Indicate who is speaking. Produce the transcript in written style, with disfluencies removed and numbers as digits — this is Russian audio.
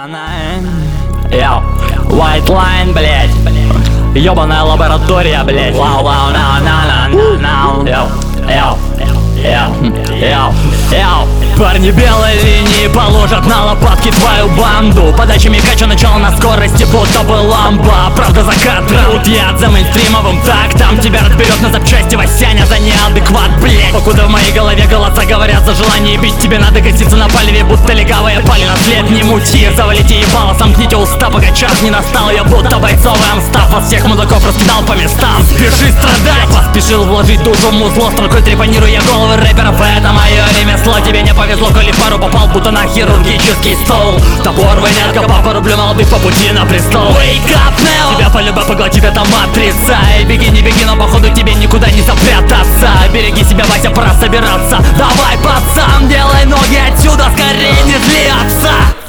Speaker 1: Йоу, White Line, блять. Ёбаная лаборатория, блять. Вау, вау, на. Йоу. Парни белой линии положат на лопатки твою банду. Подача Микача начала на скорости, будто бы ламба. Правда за кадром, яд за мейнстримовым тактом. Тебя разберет на запчасти Васяня за неадекват, блять. Покуда в моей голове голоса говорят за желание бить, тебе надо коситься на палеве, будто легавые пали на след. Не мути, завалите ебало, сомкните уста, пока час не настал. Я будто бойцовый амстав, вас всех мудаков раскидал по местам. Спеши страдать, поспешил вложить душу в музло, строкой трепанируя головы рэперов. Это мое ремесло, тебе не повезло, коли пару попал, будто на хирургический стол. Топор вынятка, по рублю молодых по пути на престол. Wake up now! Тебя по-любому поглотит эта матрица. И беги, не беги, но походу тебе никуда не запрятаться. Береги себя, Вася, пора собираться. Давай, пацан, делай ноги отсюда, скорее не злиться.